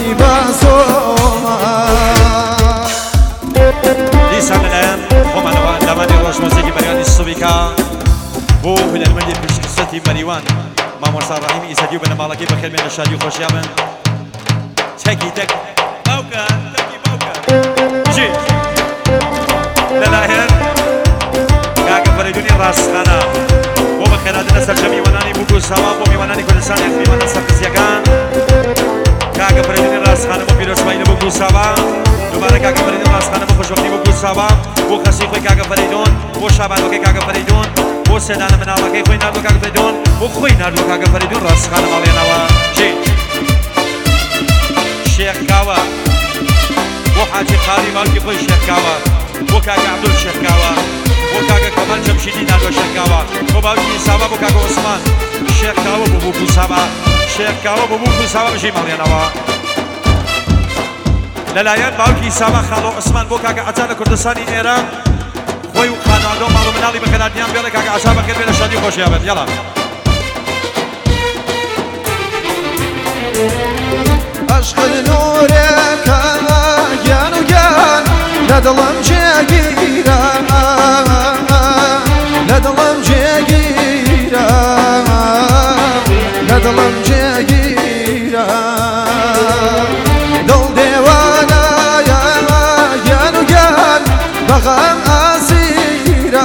بازوما دیسان الان خۆمانەوە ئەندامانی ڕۆژمۆزێکی بەریانی سوبیکا بۆ هونەرمەندی پشتکسەتی مەریوان مامۆستا ڕەحیم ئیسەدی و بنەماڵەکەی بەخێرمێن لە شادی و خۆشیابن تەکی تەک باوکە تەکی باوکە بژی لەلایەن کاکە فەریدونی ڕاستخانە بۆ بەخێرهاتنە سەرجە میوانانی بوگوساوا بۆ میوانانی کوردستان یەک میوانە سەرقسیەکان کاکە فەریدونی ڕاستخانە بۆ پیرۆزبایی لە بوگوساوا دووبارە کاکە فەریدون ڕاستخانە بۆ خۆشبەختی بوگوساوا بۆ کەسی خۆی کاکە فەریدون بۆ شابانەکەی کاکە فەریدون بۆ سێدانە مناڵەکەی خۆی ناردووە کاکە فەریدون بۆ خۆی ناردووە کاکە فەریدون ڕاستخانە ماڵێنەوە چی شێخکاوە بۆ حاجی قاری باوکی خۆی شێخکاوە بۆ کاکە عەبدول شێخکاوە بۆ کاکە کەمال جەمشیدی ناردووە شێخکاوە بۆ باوکی ئیساوا بۆ کاکە عوسمان شێخکاوە بۆ بوگوساوا شێخکاوە بۆ بوگوساوا بژی ماڵێنەوە لەلایەن باوکی ئیساوا خاڵۆ عوسمان بۆ کاکە عەجا لە کوردستانی ئێرە خۆی و خانەوادە و ماڵ و مناڵی بەخێرهاتنیان بێڵێ کاکە عەجا بەخێر بێ لە شادی و خۆشیابێت یەڵا عشق نورێکە گیان و گیان لە دڵم جێگیرە لە دڵم جێگیرە لە دڵم جێگیرە دڵ دێوانایە گیان و گیان بەغەم ئاسیرە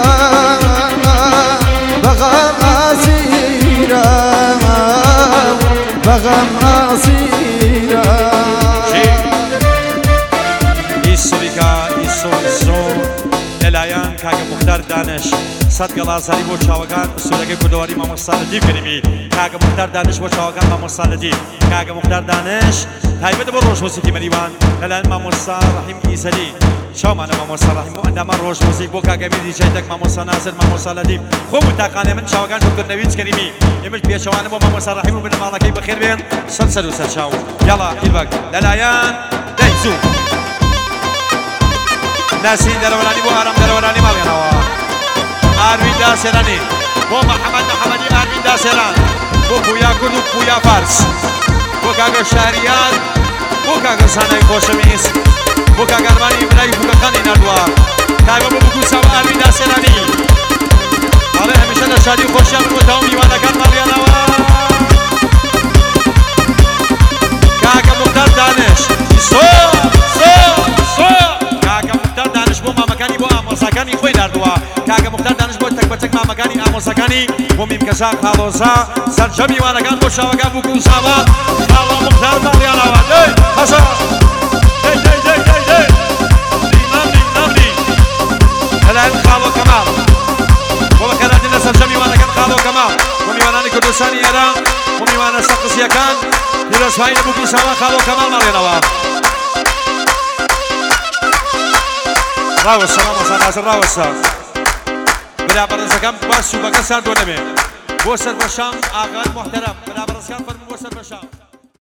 بەغەم ئاسیرە بەغەم ئاسیرە لەلایەن کاکە موختار دانش سەد گەڵازاری بۆ چاوەکان ئوسولەکەی کوردەواری مامۆستا لەدی فیلمی کاکە موختار دانش بۆ چاوەکان مامۆستا لەدی کاکە موختار دانش تایبەتە بۆ ڕۆژمۆزیکی مەریوان لەلایەن مامۆستا ڕەحیم ئیسەدی چاومانە مامۆستا ڕەحیم و ئەندامان ڕۆژمۆزیک بۆ کاکە میری جەیدەک مامۆستا نازر مامۆستا لەدی خۆ متاقانێ من چاوەکان شکردنەویت کەریمی ئێمەش پێچەوانە بۆ مامۆستا ڕەحیم و بنەماڵەکەی بەخێر بێن سەر و سەرچاو یاڵا ئیلبەک لەلایەن دەی زوو ناسین دەرەوەرانی بۆ ئارام دەرەوەرانی ماڵێنەوە ئاروین داسێرانی بۆ محەممەد محەممەدی ئاروین داسێران بۆ پویا کورد و پویا فارس بۆ کاکە شاریان بۆ کاکە سانەی خۆشەویست بۆ کاگەرمانی برای فوکەکانی نردووە تایبە بۆ بگوساوە ئاروین داسێرانی ئاڵێ هەمیشە لە شادی و خۆشیان بۆ تاو میوانەکان ماڵێنەوە کاکە موختار دانش بۆ مامەکانی بۆ ئامۆزاکانی خۆی ناردووە کاکە موختار دانش بۆ تەک مامەکانی ئامۆزەکانی بۆ میمکەزا خاڵۆزا سەرجە میوانەکان بۆ شاوەکان بوگوساوا خاڵۆ موختار ماڵێنەوە دەی هەسە دەی نامنی لەلایەن خاڵۆ کەماڵ بۆ بەخێرهاتنە سەرجە میوانەکان خاڵۆ کەماڵ بۆ میوانانی کوردستانی ئێرە بۆ میوانە سەرقسیەکان پیرۆزبایی لە بوگوساوا خاڵۆ کەماڵ ماڵێنەوە راوەسە مامۆستا نازر ڕاوەسە بەرابەرزەکان باس سوبەکە ساردۆ نەبێ بۆ سەر بەشام ئاغای محتەرەم بەرابەرزەکان فەرموو بۆ سەر بەشام